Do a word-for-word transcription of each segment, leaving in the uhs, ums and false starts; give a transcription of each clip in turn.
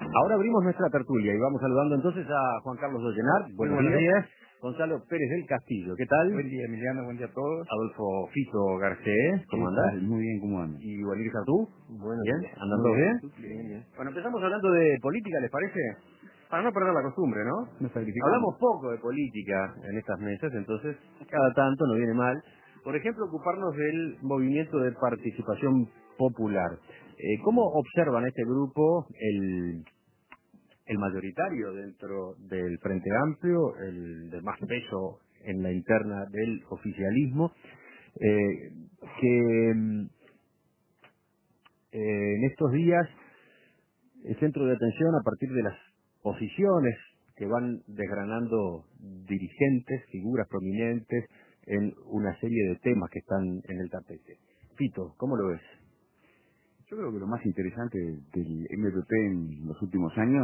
Ahora abrimos nuestra tertulia y vamos saludando entonces a Juan Carlos Dollenar. Buenos, buenos días. días. Gonzalo Pérez del Castillo, ¿qué tal? Buen día, Emiliano, buen día a todos. Adolfo Fito Garcés, ¿cómo andás? Muy bien, ¿cómo andas? Y Juanir Sartú. Buenos ¿Bien? días. ¿Andan todos bien? Bien, bien. Bueno, empezamos hablando de política, ¿les parece? Para no perder la costumbre, ¿no? Nos sacrificamos. Hablamos poco de política en estas mesas, entonces cada tanto nos viene mal. Por ejemplo, ocuparnos del movimiento de participación popular. Eh, ¿Cómo observan este grupo el... el mayoritario dentro del Frente Amplio, el de más peso en la interna del oficialismo, eh, que eh, en estos días el centro de atención a partir de las posiciones que van desgranando dirigentes, figuras prominentes en una serie de temas que están en el tapete. Fito, ¿cómo lo ves? Yo creo que lo más interesante del M P P en los últimos años,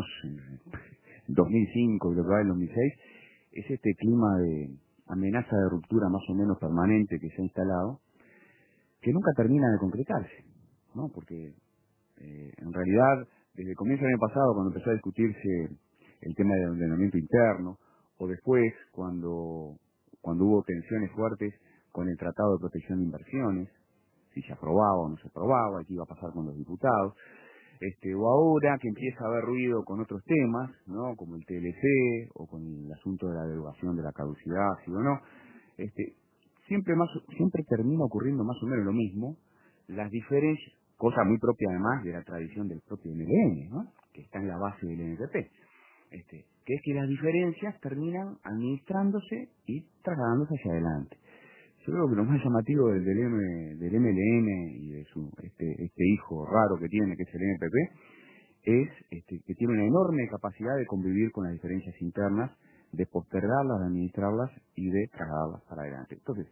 dos mil cinco y lo que va en dos mil seis, es este clima de amenaza de ruptura más o menos permanente que se ha instalado, que nunca termina de concretarse, ¿no? Porque eh, en realidad, desde el comienzo del año pasado, cuando empezó a discutirse el tema del ordenamiento interno, o después, cuando, cuando hubo tensiones fuertes con el Tratado de Protección de Inversiones, si se aprobaba o no se aprobaba, qué iba a pasar con los diputados, este, o ahora que empieza a haber ruido con otros temas, ¿no? Como el T L C, o con el asunto de la derogación de la caducidad, sí o no, este, siempre más, siempre termina ocurriendo más o menos lo mismo, las diferencias, cosa muy propia además de la tradición del propio M L N, ¿no? Que está en la base del M P P, este, que es que las diferencias terminan administrándose y trasladándose hacia adelante. Yo creo que lo más llamativo del, del, M, del M L N y de su este, este hijo raro que tiene, que es el M P P, es este, que tiene una enorme capacidad de convivir con las diferencias internas, de postergarlas, de administrarlas y de trasladarlas para adelante. Entonces,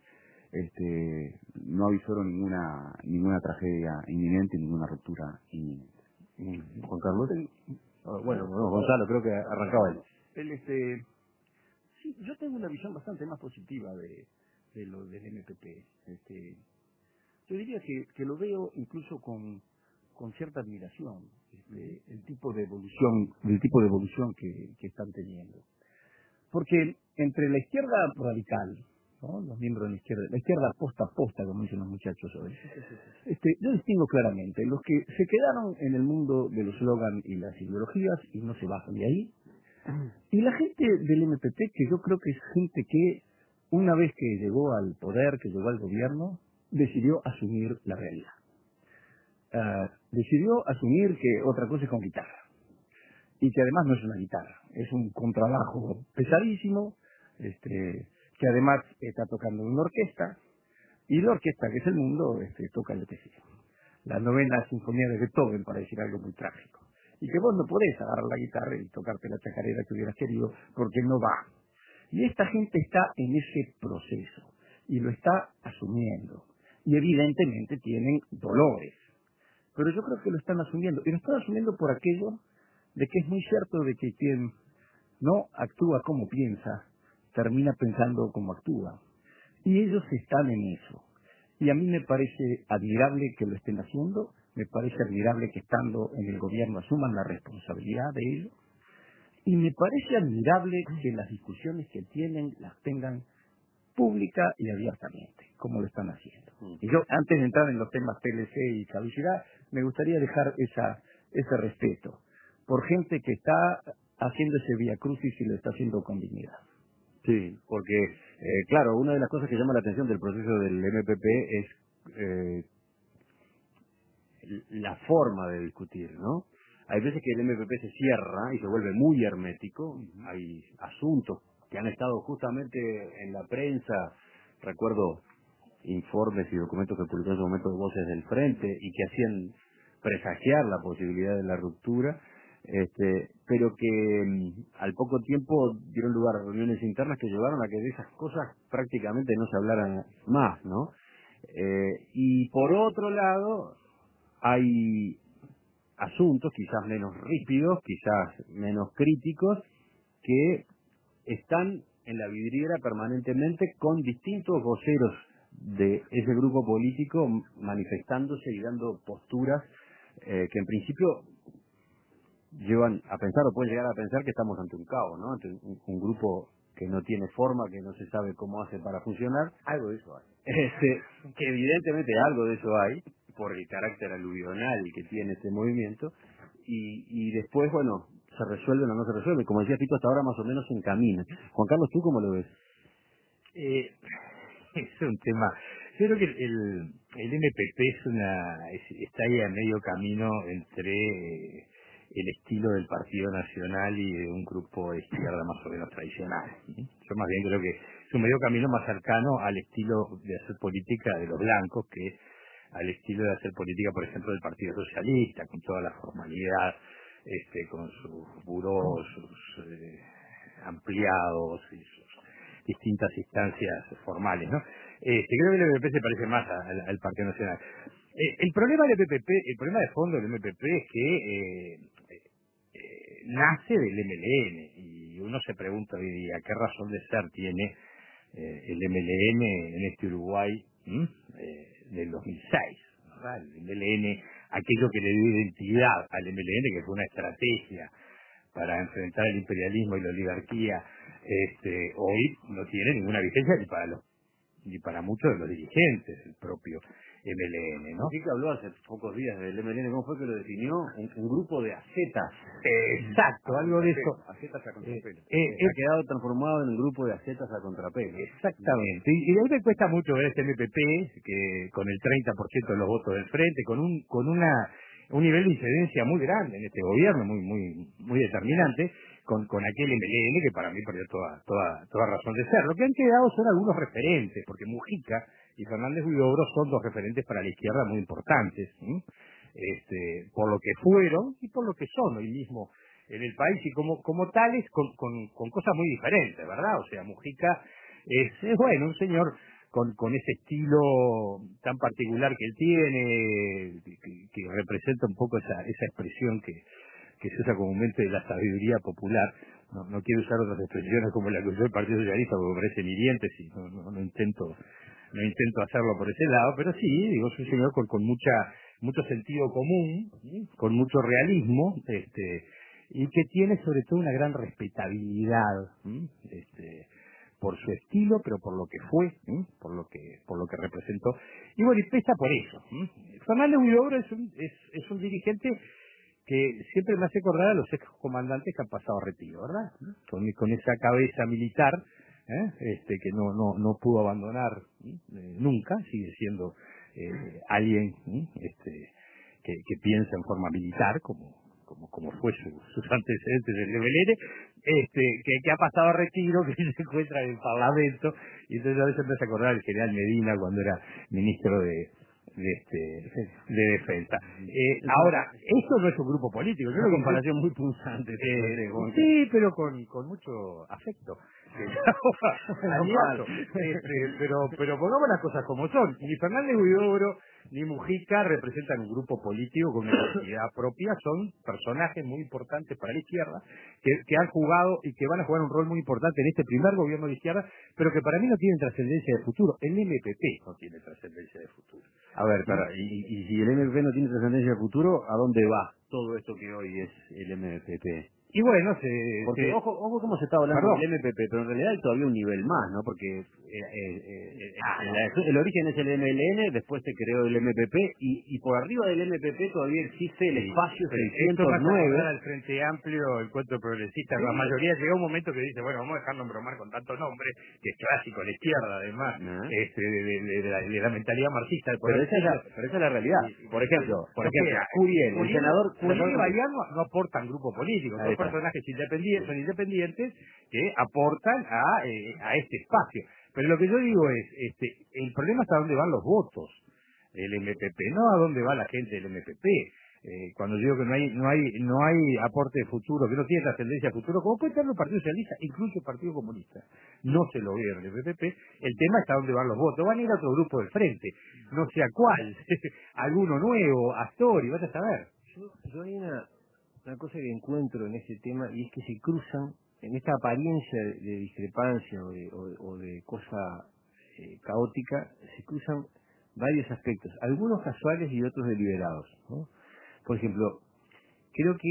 este, no avisaron ninguna ninguna tragedia inminente, ninguna ruptura inminente. Juan Carlos. Oh, bueno, bueno, Gonzalo, creo que arrancaba él. El, este, sí, yo tengo una visión bastante más positiva de, de lo del M P P. Este, yo diría que, que lo veo incluso con, con cierta admiración, este, el tipo de evolución, el tipo de evolución que, que están teniendo. Porque entre la izquierda radical, ¿no? Los miembros de la izquierda, la izquierda posta a posta, como dicen los muchachos hoy, este, yo distingo claramente los que se quedaron en el mundo de los slogans y las ideologías y no se bajan de ahí, y la gente del M P P, que yo creo que es gente que una vez que llegó al poder, que llegó al gobierno, decidió asumir la realidad. Uh, decidió asumir que otra cosa es con guitarra. Y que además no es una guitarra, es un contrabajo pesadísimo, este, que además está tocando en una orquesta, y la orquesta, que es el mundo, este, toca lo que sea. La novena sinfonía de Beethoven, para decir algo muy trágico. Y que vos no podés agarrar la guitarra y tocarte la chacarera que hubieras querido, porque no va. Y esta gente está en ese proceso, y lo está asumiendo. Y evidentemente tienen dolores. Pero yo creo que lo están asumiendo, y lo están asumiendo por aquello de que es muy cierto de que quien no actúa como piensa, termina pensando como actúa. Y ellos están en eso. Y a mí me parece admirable que lo estén haciendo, me parece admirable que estando en el gobierno asuman la responsabilidad de ello, y me parece admirable que las discusiones que tienen las tengan pública y abiertamente, como lo están haciendo. Y yo, antes de entrar en los temas T L C y caducidad, me gustaría dejar esa, ese respeto por gente que está haciendo ese vía crucis y lo está haciendo con dignidad. Sí, porque, eh, claro, una de las cosas que llama la atención del proceso del M P P es eh, la forma de discutir, ¿no? Hay veces que el M P P se cierra y se vuelve muy hermético, uh-huh. Hay asuntos que han estado justamente en la prensa, recuerdo informes y documentos que publicó en ese momento de Voces del Frente y que hacían presagiar la posibilidad de la ruptura, este, pero que mm, al poco tiempo dieron lugar a reuniones internas que llevaron a que de esas cosas prácticamente no se hablaran más, ¿no? Eh, y por otro lado, hay asuntos quizás menos ríspidos, quizás menos críticos, que están en la vidriera permanentemente con distintos voceros de ese grupo político manifestándose y dando posturas eh, que en principio llevan a pensar o pueden llegar a pensar que estamos ante un caos, ¿no? Ante un, un grupo que no tiene forma, que no se sabe cómo hace para funcionar. Algo de eso hay. Este, que evidentemente algo de eso hay, por el carácter aluvional que tiene este movimiento, y, y después, bueno, se resuelven o no se resuelven. Como decía Tito, hasta ahora más o menos se encamina. Juan Carlos, ¿tú cómo lo ves? Eh, es un tema. Yo creo que el, el, el M P P es una, es, está ahí a medio camino entre eh, el estilo del Partido Nacional y de un grupo de izquierda más o menos tradicional. Yo más bien creo que es un medio camino más cercano al estilo de hacer política de los blancos que al estilo de hacer política, por ejemplo, del Partido Socialista, con toda la formalidad, este, con sus burós, sus eh, ampliados y sus distintas instancias formales, ¿no? Este, creo que el M P P se parece más a- al, al Partido Nacional. Eh, el problema del M P P, el problema de fondo del M P P es que eh, eh, nace del M L N y uno se pregunta hoy día qué razón de ser tiene eh, el M L N en este Uruguay ¿m? Eh, del dos mil seis, ¿verdad? El M L N, aquello que le dio identidad al M L N, que fue una estrategia para enfrentar el imperialismo y la oligarquía, este, hoy no tiene ninguna vigencia ni para los ni para muchos de los dirigentes el propio M L N, ¿no? Sí, que habló hace pocos días del M L N, ¿cómo fue que lo definió? Un, un grupo de ascetas. Exacto, algo de eso. Ascetas a Eh, contrapelo. eh, ha quedado transformado en un grupo de ascetas a contrapelo. Exactamente. Y, y de ahí me cuesta mucho ver este M P P, que con el treinta por ciento de los votos del frente, con un con una un nivel de incidencia muy grande en este gobierno, muy muy muy determinante, con, con aquel M L N que para mí perdió toda toda toda razón de ser. Lo que han quedado son algunos referentes, porque Mujica y Fernández Huidobro son dos referentes para la izquierda muy importantes, ¿sí? Este, por lo que fueron y por lo que son hoy mismo en el país y como como tales con, con, con cosas muy diferentes, ¿verdad? O sea, Mujica es, es bueno, un señor con, con ese estilo tan particular que él tiene, que, que representa un poco esa, esa expresión que, que se usa comúnmente de la sabiduría popular. No, no quiero usar otras expresiones como la que usó el Partido Socialista porque me parecen hirientes y no, no, no intento no intento hacerlo por ese lado, pero sí, digo, es un señor con, con mucha mucho sentido común, ¿sí? Con mucho realismo, este y que tiene sobre todo una gran respetabilidad, ¿sí? Este por su estilo, pero por lo que fue, ¿sí? por lo que por lo que representó. Y bueno, y pesa por eso. ¿Sí? Fernández Huidobro es un, es, es un dirigente que siempre me hace acordar a los excomandantes que han pasado a retiro, ¿verdad? Con, con esa cabeza militar, ¿eh? este que no no no pudo abandonar ¿sí? eh, nunca, sigue siendo eh, alguien ¿sí? este que, que piensa en forma militar, como como como fue su, sus antecedentes del M L N, este que, que ha pasado a retiro, que se encuentra en el Parlamento, y entonces a veces me hace acordar al general Medina cuando era ministro de de este de defensa. Eh, ahora, esto no es un grupo político, es Una una comparación muy punzante. eh, sí, pero con, con mucho afecto. Aliado. Este, pero, pero pongamos las cosas como son. Ni Fernández Huidobro ni Mujica representan un grupo político con una identidad propia, son personajes muy importantes para la izquierda, que, que han jugado y que van a jugar un rol muy importante en este primer gobierno de izquierda, pero que para mí no tienen trascendencia de futuro. El M P P no tiene trascendencia de futuro. A ver, para, y, y y si el M P P no tiene trascendencia de futuro, ¿a dónde va todo esto que hoy es el M P P? Y bueno, se, Porque, se- ojo, ojo cómo se está hablando Perdón. del M P P, pero en realidad hay todavía un nivel más, ¿no? Porque eh, eh, eh, el, el origen es el M L N, después se creó el M P P, y, y por arriba del M P P todavía existe el Sí, espacio pero esto seiscientos más acordar nueve. al Frente Amplio, el encuentro progresista, la Sí. mayoría llega un momento que dice, bueno, vamos a dejarlo embromar con tanto nombre, que es clásico, a la izquierda además, Ajá. este, de, de- de- de la, de la mentalidad marxista. del Pero poder esa, es la, público. pero esa es la realidad. Y- Por ejemplo, por o ejemplo, sea, Curiel, el Curiel, senador... Curiel y senador- Bayán no, no aportan grupo político, Ahí son está. personajes independientes, son independientes que aportan a, eh, a este espacio. Pero lo que yo digo es, este, el problema es a dónde van los votos del M P P, no a dónde va la gente del M P P. Eh, cuando digo que no hay no hay no hay aporte de futuro, que no tiene trascendencia de futuro, como puede tenerlo el Partido Socialista, incluso el Partido Comunista, no se lo ve en el M P P, el tema es a dónde van los votos, van a ir a otro grupo del frente, no sé a cuál, alguno nuevo, Astori, vas a saber. Yo, yo hay una, una cosa que encuentro en este tema y es que se cruzan, en esta apariencia de, de discrepancia o de, o, o de cosa eh, caótica, se cruzan varios aspectos, algunos casuales y otros deliberados, ¿no? Por ejemplo, creo que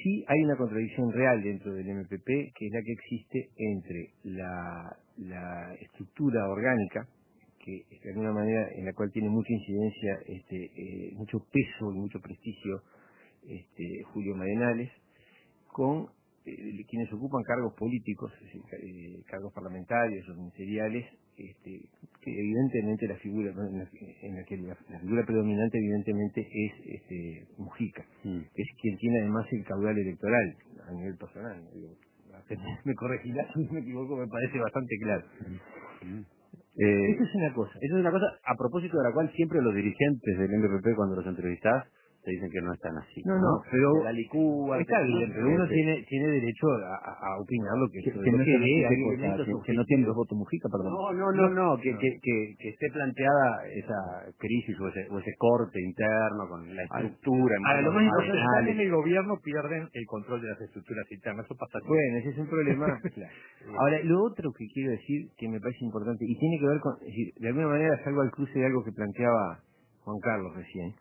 sí hay una contradicción real dentro del M P P, que es la que existe entre la, la estructura orgánica, que de alguna manera en la cual tiene mucha incidencia, este, eh, mucho peso y mucho prestigio este, Julio Marenales, con eh, quienes ocupan cargos políticos, es decir, eh, cargos parlamentarios o ministeriales, este, que evidentemente la figura en la, en la que la, la figura predominante evidentemente es este, Mujica, mm. que es quien tiene además el caudal electoral a nivel personal. Digo, me corregirás si me equivoco, me parece bastante claro. Mm. Eh, eso es una cosa. Eso es una cosa a propósito de la cual siempre los dirigentes del M P P, cuando los entrevistás, te dicen que no están así. No, no, ¿no? pero la licúa, está bien, pero uno este, tiene tiene derecho a, a, a opinar lo que, que, que, que, no que, que, hay cosa, elementos que, que no tiene los votos Mujica, perdón. No, no, no, no, que, no. Que, que, que esté planteada esa crisis o ese, o ese corte interno con la estructura. Ahora, lo más importante es que el gobierno pierden el control de las estructuras internas, eso pasa. Bueno, ese es un problema. Claro. Ahora, lo otro que quiero decir, que me parece importante, y tiene que ver con, es decir, de alguna manera salgo al cruce de algo que planteaba Juan Carlos recién,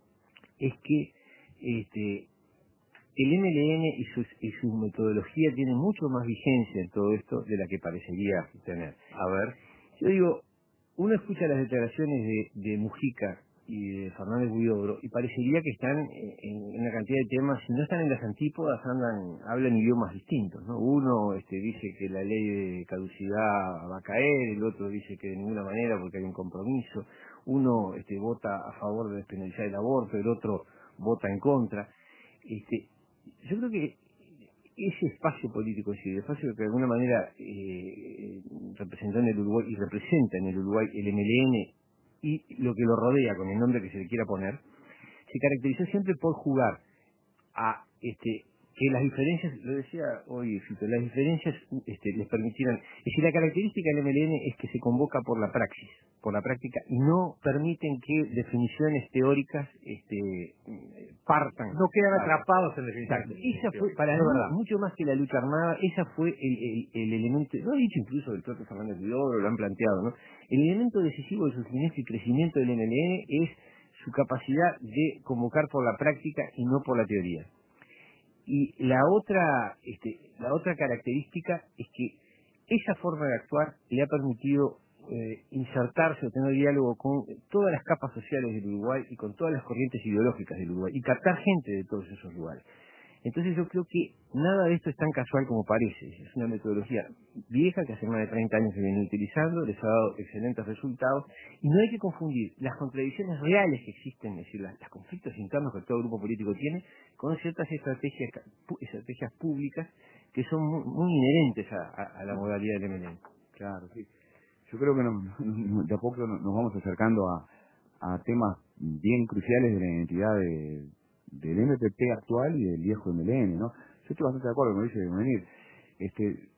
es que este el M L N y, sus, y su metodología tiene mucho más vigencia en todo esto de la que parecería tener. A ver, yo digo, uno escucha las declaraciones de, de Mujica y de Fernández Huidobro y parecería que están en, en una cantidad de temas, si no están en las antípodas, andan, hablan idiomas distintos, ¿no? Uno este, dice que la ley de caducidad va a caer, el otro dice que de ninguna manera porque hay un compromiso, uno este, vota a favor de despenalizar el aborto, el otro vota en contra. Este, yo creo que ese espacio político, es decir, el espacio que de alguna manera eh, representó en el Uruguay y representa en el Uruguay el M L N y lo que lo rodea con el nombre que se le quiera poner, se caracterizó siempre por jugar a este que las diferencias, lo decía hoy Fito, las diferencias este, les permitieran, es decir, la característica del M L N es que se convoca por la praxis, por la práctica, y no permiten que definiciones teóricas este, partan. No quedan atrapados en definiciones. Esa fue, para mí, mucho más que la lucha armada, esa fue el, el, el elemento, lo ha dicho incluso el propio Fernández Huidobro, lo han planteado, ¿no? El elemento decisivo de surgimiento y crecimiento del M L N es su capacidad de convocar por la práctica y no por la teoría. Y la otra, este, la otra característica es que esa forma de actuar le ha permitido eh, insertarse o tener diálogo con todas las capas sociales del Uruguay y con todas las corrientes ideológicas del Uruguay y captar gente de todos esos lugares. Entonces yo creo que nada de esto es tan casual como parece. Es una metodología vieja que hace más de treinta años se viene utilizando, les ha dado excelentes resultados y no hay que confundir las contradicciones reales que existen, es decir, los conflictos internos que todo grupo político tiene, con ciertas estrategias estrategias públicas que son muy, muy inherentes a, a, a la modalidad del M L N. Claro, sí. Yo creo que nos, nos, de a poco nos vamos acercando a, a temas bien cruciales de la identidad de, del M P P actual y del viejo M L N, ¿no? Yo estoy bastante de acuerdo con lo que dice Menir. Este,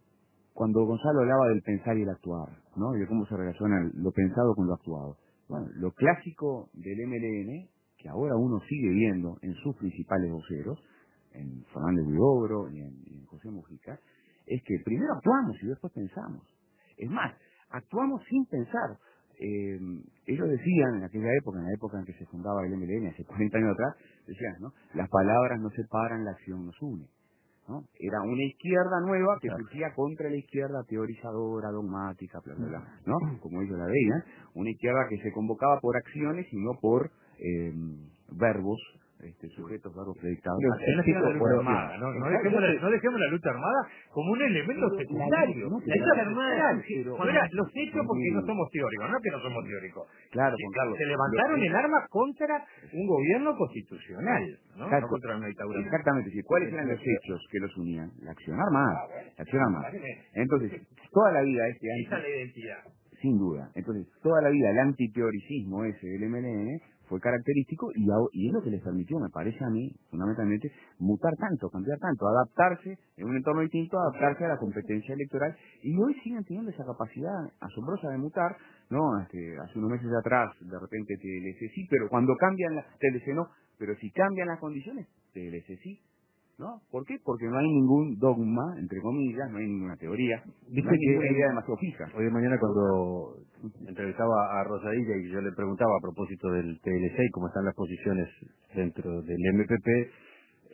cuando Gonzalo hablaba del pensar y el actuar, ¿no? Y de cómo se relaciona lo pensado con lo actuado. Bueno, lo clásico del M L N, que ahora uno sigue viendo en sus principales voceros, en Fernández Huidobro y en, y en José Mujica, es que primero actuamos y después pensamos. Es más, actuamos sin pensar. Eh, ellos decían en aquella época, en la época en que se fundaba el M L N, hace cuarenta años atrás, decían, ¿no? Las palabras no separan, la acción nos une, ¿no? Era una izquierda nueva que surgía contra la izquierda teorizadora, dogmática, bla, bla, bla, ¿no? Como ellos la veían, una izquierda que se convocaba por acciones y no por eh, verbos, este, sujetos, verbos predictados. No, no dejemos la lucha armada, ¿no? No dejemos la, no dejemos la lucha armada como un elemento pero secundario. La, la lucha armada, pero, no era los hechos porque no somos teóricos, no que no somos teóricos. Claro, se, Carlos, se levantaron lo, en armas contra un gobierno constitucional, ¿no? Exacto, no contra una dictadura. Exactamente, sí. ¿Cuáles eran los hechos que los unían? La acción armada. La acción armada. Entonces, toda la vida este anti... Esa es la identidad. Sin duda. Entonces, toda la vida el antiteoricismo ese del M L N fue característico y, y es lo que les permitió, me parece a mí, fundamentalmente, mutar tanto, cambiar tanto, adaptarse en un entorno distinto, adaptarse a la competencia electoral, y hoy siguen teniendo esa capacidad asombrosa de mutar, ¿no? Este, hace unos meses atrás, de repente T L C sí, pero cuando cambian las, T L C no, pero si cambian las condiciones, T L C sí, ¿no? ¿Por qué? Porque no hay ningún dogma, entre comillas, no hay ninguna teoría, ¿Viste no hay que ninguna idea demasiado fija. Hoy de mañana cuando entrevistaba a Rosadilla y yo le preguntaba a propósito del T L C y cómo están las posiciones dentro del M P P,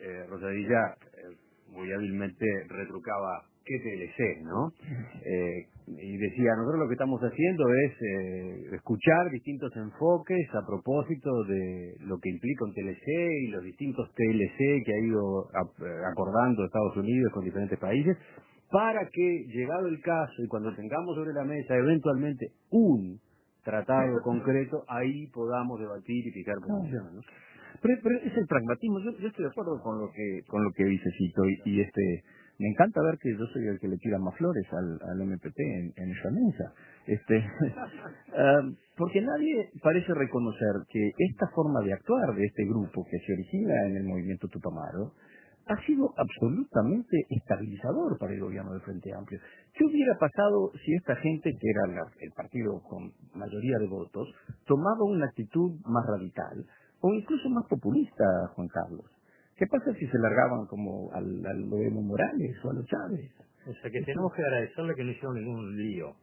eh, Rosadilla eh, muy hábilmente retrucaba qué T L C, ¿no? Eh, y decía, nosotros lo que estamos haciendo es eh, escuchar distintos enfoques a propósito de lo que implica un T L C y los distintos T L C que ha ido a, acordando Estados Unidos con diferentes países, para que, llegado el caso y cuando tengamos sobre la mesa eventualmente un tratado concreto, ahí podamos debatir y fijar posiciones, ¿no? Pero, pero es el pragmatismo. Yo, yo estoy de acuerdo con lo que con lo que dice Cito y, y este me encanta ver que yo soy el que le tira más flores al, al M P P en, en esa mesa. Este, uh, porque nadie parece reconocer que esta forma de actuar de este grupo que se origina en el movimiento Tupamaro ha sido absolutamente estabilizador para el gobierno del Frente Amplio. ¿Qué hubiera pasado si esta gente, que era la, el partido con mayoría de votos, tomaba una actitud más radical o incluso más populista, Juan Carlos? ¿Qué pasa si se largaban como al, al Evo Morales o a los Chávez? O sea que tenemos que agradecerle que no hicieron ningún lío.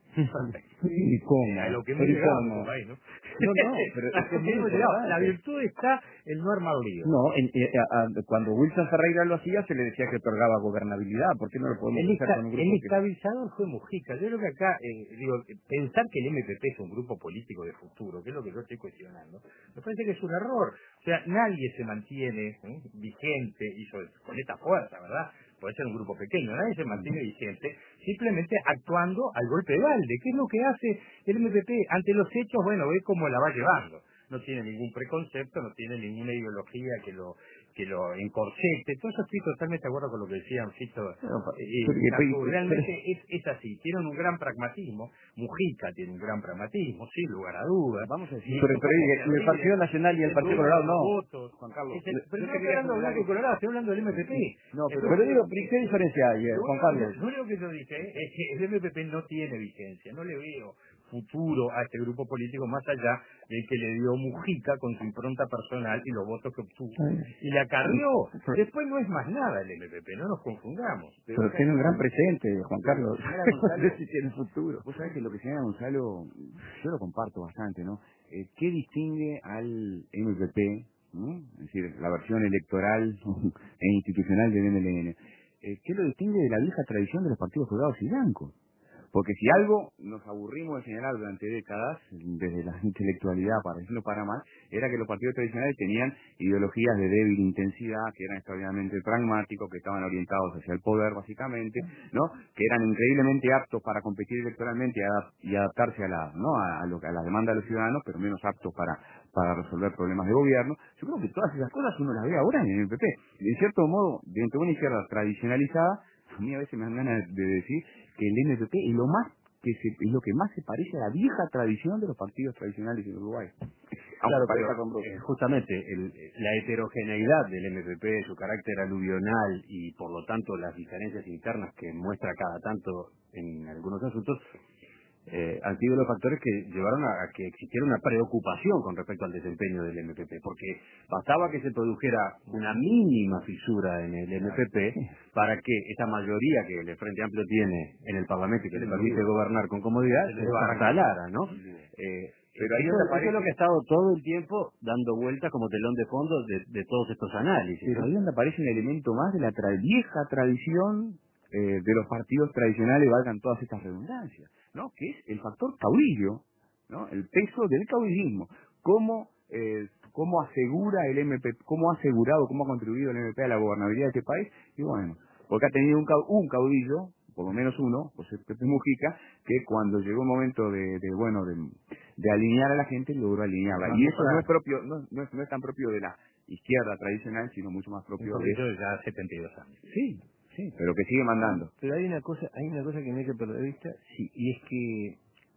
¿Y cómo? A lo que hemos ¿Pero llegado cómo? en este país, ¿no? No, no, pero es que es muy Hemos llegado. La importante. virtud está en no armar lío. No, en, eh, a- a- cuando Wilson Ferreira lo hacía se le decía que otorgaba gobernabilidad. ¿Por qué no lo podemos El, hacer esta- con un el grupo que... estabilizador fue Mujica. Yo creo que acá, eh, digo, pensar que el M P P es un grupo político de futuro, que es lo que yo estoy cuestionando, me parece que es un error. O sea, nadie se mantiene ¿eh? vigente y sobre- con esta fuerza, ¿verdad? Puede ser un grupo pequeño, nadie se mantiene vigente simplemente actuando al golpe de balde. ¿Qué es lo que hace el M P P? Ante los hechos, bueno, ve cómo la va llevando. No tiene ningún preconcepto, no tiene ninguna ideología que lo que lo encorsete. Todo eso estoy totalmente de acuerdo con lo que decían Fito No, pa- y pero- pero- Cantú. pero- Realmente es, es así. Tienen un gran pragmatismo. Mujica tiene un gran pragmatismo, sin lugar a dudas. Vamos a decir, Y- Pero, pero y el Partido Nacional y el Partido Colorado no. votos. Juan Carlos, Es el- yo pero no te estoy quería hablando de formular Blanco y Colorado, estoy hablando del M P P. No, pero- Pero digo, ¿pero ¿qué diferencia hay, eh, Lo Juan único que- Carlos? Lo único que yo dije es que el M P P no tiene vigencia, no le veo futuro a este grupo político más allá del que le dio Mujica con su impronta personal y los votos que obtuvo. Y le acarreó. Después no es más nada el M P P, no nos confundamos. Pero tiene un gran presente, Juan Carlos. Señora No Gonzalo, sé si tiene futuro. vos sabés que lo que señala Gonzalo, yo lo comparto bastante, ¿no? Eh, ¿Qué distingue al M P P, ¿no? Es decir, la versión electoral e institucional del M L N? Eh, ¿Qué lo distingue de la vieja tradición de los partidos colgados y blancos? Porque si algo nos aburrimos de señalar durante décadas, desde la intelectualidad, para decirlo para mal, era que los partidos tradicionales tenían ideologías de débil intensidad, que eran extraordinariamente pragmáticos, que estaban orientados hacia el poder, básicamente, ¿no? Que eran increíblemente aptos para competir electoralmente y, adap- y adaptarse a la, ¿no? a, a lo, a las demandas de los ciudadanos, pero menos aptos para, para resolver problemas de gobierno. Yo creo que todas esas cosas uno las ve ahora en el M P P. Y en cierto modo, dentro de una izquierda tradicionalizada, a mí a veces me dan ganas de decir que el M P P es lo más que se, es lo que más se parece a la vieja tradición de los partidos tradicionales en Uruguay. claro, parezca pero, asombroso. eh, justamente el- la heterogeneidad del M P P, su carácter aluvional y por lo tanto las diferencias internas que muestra cada tanto en algunos asuntos, eh, han sido los factores que llevaron a, a que existiera una preocupación con respecto al desempeño del M P P, porque bastaba que se produjera una mínima fisura en el M P P para que esa mayoría que el Frente Amplio tiene en el Parlamento y que le permite gobernar con comodidad se desbaratalara, ¿no? Eh, Pero ahí eso, donde eso aparece- es lo que ha estado todo el tiempo dando vueltas como telón de fondo de, de todos estos análisis. Pero ¿no? ahí donde aparece un elemento más de la tra- vieja tradición eh, de los partidos tradicionales, valgan todas estas redundancias, ¿no? Que es el factor caudillo, ¿no? El peso del caudillismo. Cómo, eh, cómo asegura el M P P, cómo ha asegurado, cómo ha contribuido el M P P a la gobernabilidad de este país. Y bueno, porque ha tenido un, cau- un caudillo, por lo menos uno, José Pepe Mujica, que cuando llegó el momento de, de bueno, de, de alinear a la gente, logró alinearla. Y eso no es propio, no, no es, no es tan propio de la izquierda tradicional, sino mucho más propio Un de... poquito de ya setenta y dos años. Sí, sí, pero que sigue mandando. Pero hay una cosa, hay una cosa que no hay que perder de vista, sí, y es que,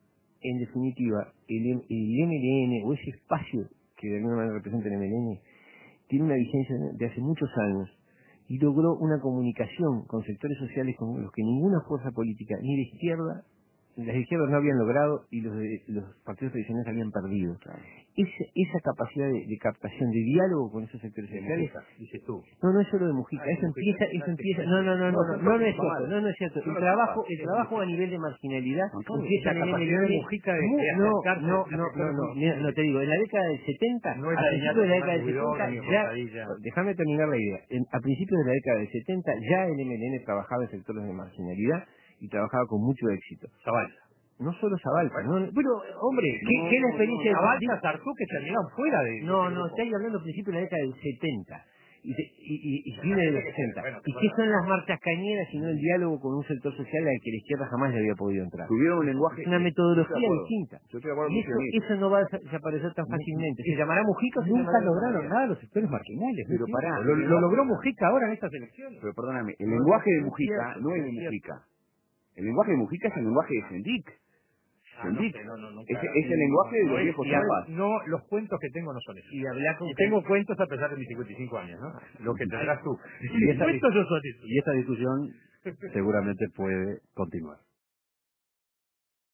en definitiva, el, M- el M L N, o ese espacio que de alguna manera representa el M L N, tiene una vigencia de hace muchos años y logró una comunicación con sectores sociales con los que ninguna fuerza política, ni de izquierda las izquierdas no habían logrado y los, de, los partidos tradicionales habían perdido. Claro. Esa, esa capacidad de, de captación, de diálogo con esos sectores De sociales, Mujica, dices tú. no, no es solo de Mujica, Ah, eso de Mujica, empieza, eso ah, empieza, te- no, no, no, no, no, no, no es cierto, mal. no, no es cierto. Yo El no trabajo, sé, el trabajo a nivel de marginalidad no, empieza la en el capacidad de M L N. Mujica de- Mu- de No, acercarse no, a no, no, sectores no, muy mira, no sensibles. te digo, en la década del setenta, No es a principios de la década del Huidobro, setenta, ni ya, Rosadilla. déjame terminar la idea, En- a principios de la década del setenta ya el M L N trabajaba en sectores de marginalidad y trabajaba con mucho éxito. Zabalza. No solo Zabalza, no, no- bueno, hombre, ¿qué, No, qué es la no, experiencia de Zabalza, Sartú, que terminaron fuera de, de No, ese no, grupo. estoy hablando a principios de la década del setenta y, se- y, y, y fines de los sesenta. Bueno, ¿Y qué son las marchas cañeras sino el diálogo con un sector social al que la izquierda jamás le había podido entrar? Tuvieron un lenguaje... Es una Yo estoy de metodología acuerdo. distinta. Yo estoy de acuerdo Y con eso, Dionisio. eso no va a desaparecer tan fácilmente. ¿Se llamará Mujica o se Nunca llamará de otra lograron manera? nada los sectores marginales. Pero ¿no? pará, lo, el lo lenguaje- logró Mujica ahora en estas elecciones. Pero perdóname, el No, lenguaje no de es Mujica cierto, no es no de es cierto. Mujica. El lenguaje de Mujica es el lenguaje de Sendik. Ah, no Sendik. sé, no, no, no, es, claro. es el lenguaje de No los es- viejos y a- zapas. No, los cuentos que tengo no son esos. Y hablar con Y tengo cuentos a pesar de mis cincuenta y cinco años, ¿no? Lo que tendrás tú. Y esa, Cuentos no son esos. y esa discusión seguramente puede continuar.